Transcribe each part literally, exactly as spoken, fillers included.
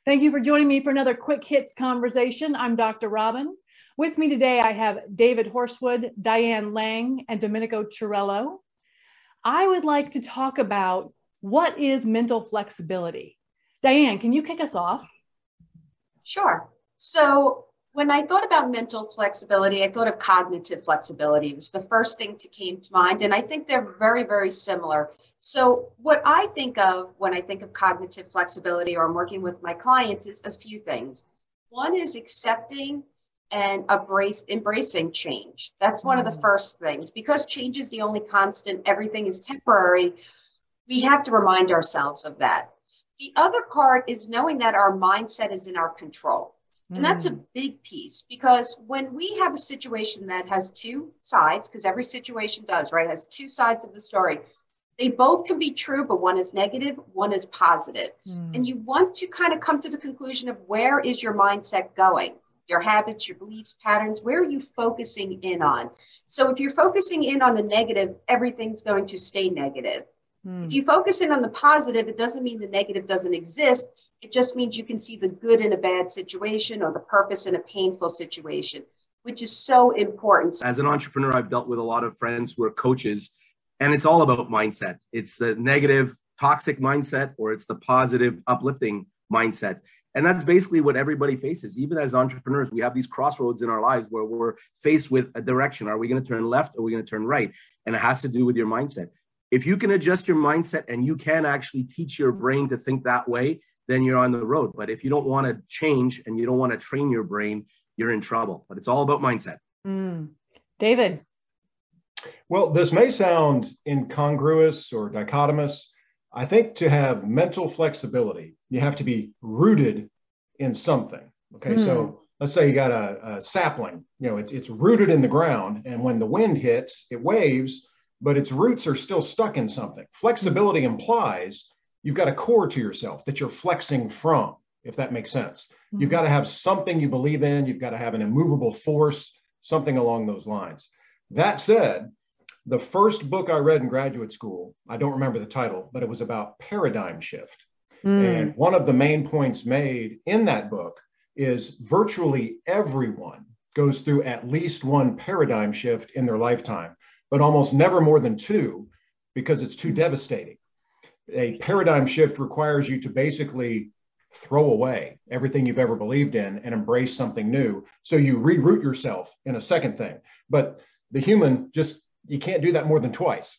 Thank you for joining me for another Quick Hits conversation. I'm Doctor Robin. With me today, I have David Horsewood, Diane Lang, and Domenico Chiarello. I would like to talk about what is mental flexibility. Diane, can you kick us off? Sure. So when I thought about mental flexibility, I thought of cognitive flexibility. It was the first thing that came to mind. And I think they're very, very similar. So what I think of when I think of cognitive flexibility or I'm working with my clients is a few things. One is accepting and embrace, embracing change. That's one of the first things. Because change is the only constant, everything is temporary, we have to remind ourselves of that. The other part is knowing that our mindset is in our control. And that's a big piece, because when we have a situation that has two sides, because every situation does, right, has two sides of the story, they both can be true, but one is negative, one is positive. Mm. And you want to kind of come to the conclusion of where is your mindset going? Your habits, your beliefs, patterns, where are you focusing in on? So if you're focusing in on the negative, everything's going to stay negative. Mm. If you focus in on the positive, it doesn't mean the negative doesn't exist. It just means you can see the good in a bad situation or the purpose in a painful situation, which is so important. As an entrepreneur, I've dealt with a lot of friends who are coaches, and it's all about mindset. It's the negative, toxic mindset, or it's the positive, uplifting mindset. And that's basically what everybody faces. Even as entrepreneurs, we have these crossroads in our lives where we're faced with a direction. Are we going to turn left or are we going to turn right? And it has to do with your mindset. If you can adjust your mindset and you can actually teach your brain to think that way, then you're on the road. But if you don't want to change and you don't want to train your brain, you're in trouble. But it's all about mindset. Mm. David. Well, this may sound incongruous or dichotomous. I think to have mental flexibility, you have to be rooted in something. Okay, mm. so let's say you got a, a sapling, you know, it's, it's rooted in the ground, and when the wind hits, it waves, but its roots are still stuck in something. Flexibility implies you've got a core to yourself that you're flexing from, if that makes sense. Mm-hmm. You've got to have something you believe in. You've got to have an immovable force, something along those lines. That said, the first book I read in graduate school, I don't remember the title, but it was about paradigm shift. Mm. And one of the main points made in that book is virtually everyone goes through at least one paradigm shift in their lifetime, but almost never more than two, because it's too devastating. A paradigm shift requires you to basically throw away everything you've ever believed in and embrace something new. So you reroute yourself in a second thing. But the human just, you can't do that more than twice.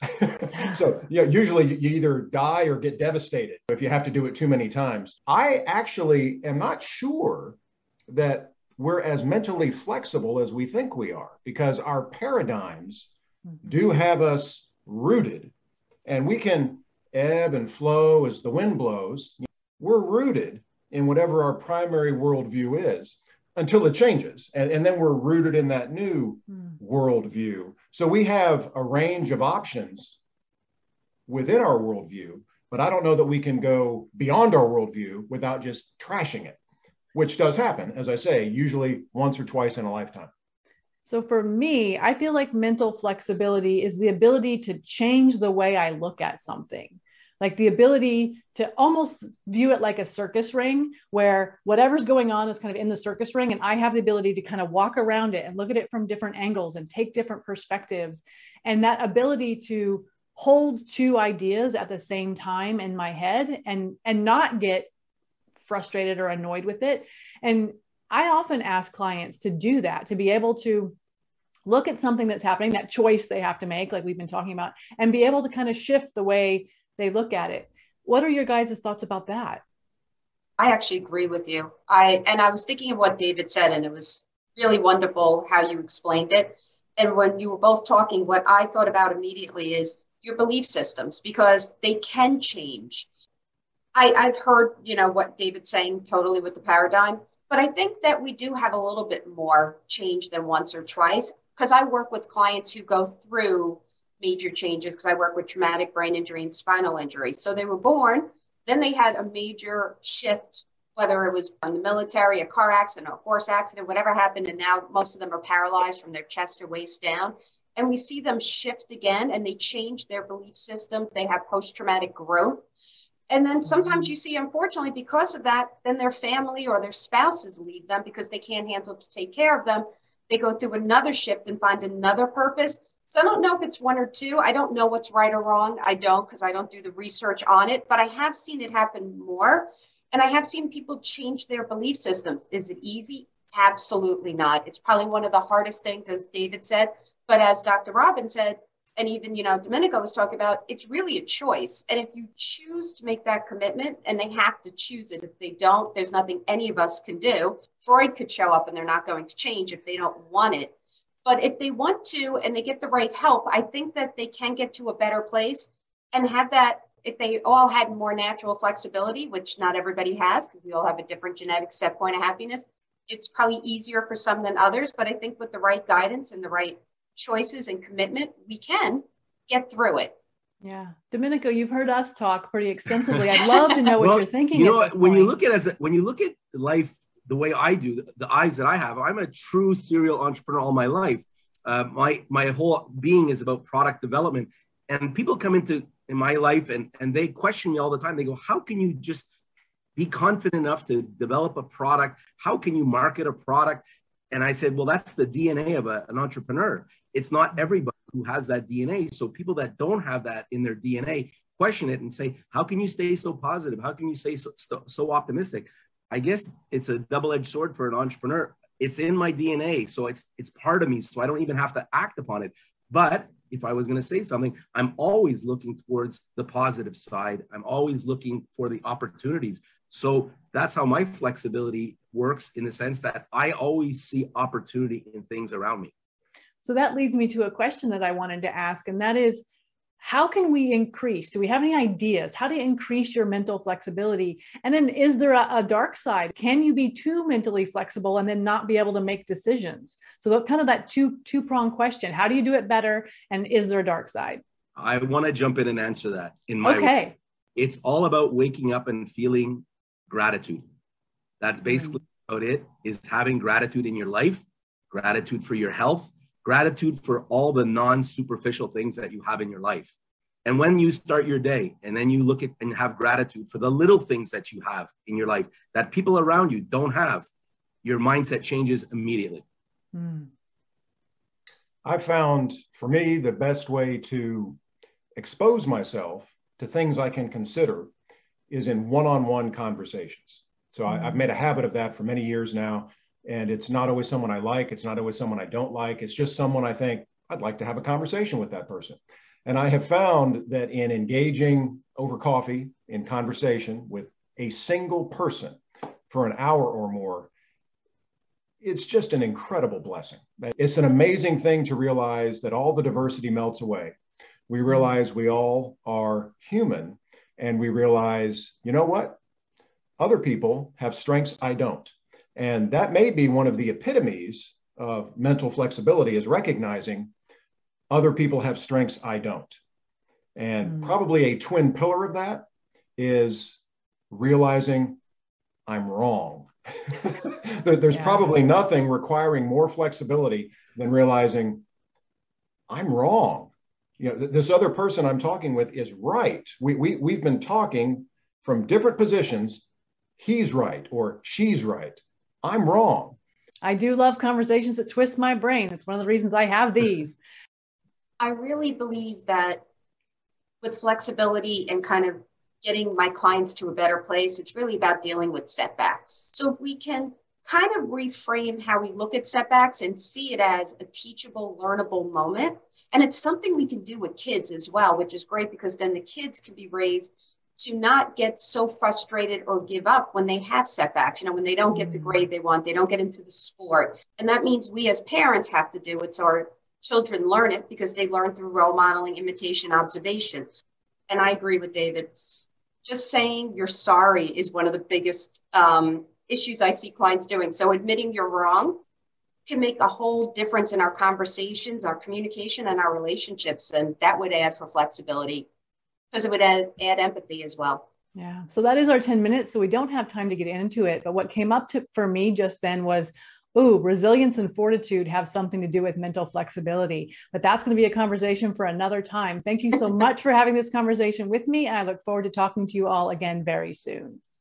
So yeah, usually you either die or get devastated if you have to do it too many times. I actually am not sure that we're as mentally flexible as we think we are, because our paradigms do have us rooted, and we can ebb and flow as the wind blows. We're rooted in whatever our primary worldview is until it changes. And, and then we're rooted in that new mm. worldview. So we have a range of options within our worldview, but I don't know that we can go beyond our worldview without just trashing it, which does happen, as I say, usually once or twice in a lifetime. So for me, I feel like mental flexibility is the ability to change the way I look at something. Like the ability to almost view it like a circus ring, where whatever's going on is kind of in the circus ring. And I have the ability to kind of walk around it and look at it from different angles and take different perspectives. And that ability to hold two ideas at the same time in my head and, and not get frustrated or annoyed with it. And I often ask clients to do that, to be able to look at something that's happening, that choice they have to make, like we've been talking about, and be able to kind of shift the way they look at it. What are your guys' thoughts about that? I actually agree with you. I and I was thinking of what David said, and it was really wonderful how you explained it. And when you were both talking, what I thought about immediately is your belief systems, because they can change. I, I've heard, you know, what David's saying totally with the paradigm, but I think that we do have a little bit more change than once or twice, because I work with clients who go through major changes, because I work with traumatic brain injury and spinal injury. So they were born, then they had a major shift, whether it was in the military, a car accident, a horse accident, whatever happened. And now most of them are paralyzed from their chest or waist down. And we see them shift again, and they change their belief systems. They have post-traumatic growth. And then sometimes you see, unfortunately, because of that, then their family or their spouses leave them because they can't handle to take care of them. They go through another shift and find another purpose. So I don't know if it's one or two. I don't know what's right or wrong. I don't, because I don't do the research on it, but I have seen it happen more. And I have seen people change their belief systems. Is it easy? Absolutely not. It's probably one of the hardest things, as David said. But as Doctor Robin said, and even, you know, Domenico was talking about, it's really a choice. And if you choose to make that commitment, and they have to choose it, if they don't, there's nothing any of us can do. Freud could show up and they're not going to change if they don't want it. But if they want to, and they get the right help, I think that they can get to a better place and have that. If they all had more natural flexibility, which not everybody has, because we all have a different genetic set point of happiness, it's probably easier for some than others. But I think with the right guidance and the right choices and commitment, we can get through it. Yeah. Domenico, you've heard us talk pretty extensively. I'd love to know what well, you're thinking. You know, at this when point. you look at as a, when you look at life the way I do, the, the eyes that I have, I'm a true serial entrepreneur all my life. Uh, my my whole being is about product development, and people come into in my life and and they question me all the time. They go, "How can you just be confident enough to develop a product? How can you market a product?" And I said, "Well, that's the D N A of a, an entrepreneur. It's not everybody who has that D N A. So people that don't have that in their D N A question it and say, how can you stay so positive? How can you stay so, so, so optimistic?" I guess it's a double-edged sword for an entrepreneur. It's in my D N A. So it's, it's part of me. So I don't even have to act upon it. But if I was going to say something, I'm always looking towards the positive side. I'm always looking for the opportunities. So that's how my flexibility works, in the sense that I always see opportunity in things around me. So that leads me to a question that I wanted to ask, and that is, how can we increase? Do we have any ideas how to increase your mental flexibility? And then is there a, a dark side? Can you be too mentally flexible and then not be able to make decisions? So that kind of that two, two-pronged question. How do you do it better? And is there a dark side? I want to jump in and answer that. In my okay. way. It's all about waking up and feeling gratitude. That's basically mm. about it, is having gratitude in your life, gratitude for your health, gratitude for all the non-superficial things that you have in your life. And when you start your day and then you look at and have gratitude for the little things that you have in your life that people around you don't have, your mindset changes immediately. Mm. I found, for me, the best way to expose myself to things I can consider is in one-on-one conversations. So mm. I, I've made a habit of that for many years now. And it's not always someone I like. It's not always someone I don't like. It's just someone I think I'd like to have a conversation with that person. And I have found that in engaging over coffee in conversation with a single person for an hour or more, it's just an incredible blessing. It's an amazing thing to realize that all the diversity melts away. We realize we all are human, and we realize, you know what? Other people have strengths I don't. And that may be one of the epitomes of mental flexibility, is recognizing other people have strengths I don't. And mm. probably a twin pillar of that is realizing I'm wrong. There's yeah. probably nothing requiring more flexibility than realizing I'm wrong. You know, th- this other person I'm talking with is right. We, we, we've been talking from different positions. He's right or she's right. I'm wrong. I do love conversations that twist my brain. It's one of the reasons I have these. I really believe that with flexibility and kind of getting my clients to a better place, it's really about dealing with setbacks. So if we can kind of reframe how we look at setbacks and see it as a teachable, learnable moment. And it's something we can do with kids as well, which is great, because then the kids can be raised to not get so frustrated or give up when they have setbacks, you know, when they don't get the grade they want, they don't get into the sport. And that means we as parents have to do it so our children learn it, because they learn through role modeling, imitation, observation. And I agree with David. Just saying you're sorry is one of the biggest um, issues I see clients doing. So admitting you're wrong can make a whole difference in our conversations, our communication, and our relationships. And that would add for flexibility, because it would add, add empathy as well. Yeah. So that is our ten minutes. So we don't have time to get into it. But what came up to, for me just then was Ooh, resilience and fortitude have something to do with mental flexibility, but that's going to be a conversation for another time. Thank you so much for having this conversation with me. And I look forward to talking to you all again very soon.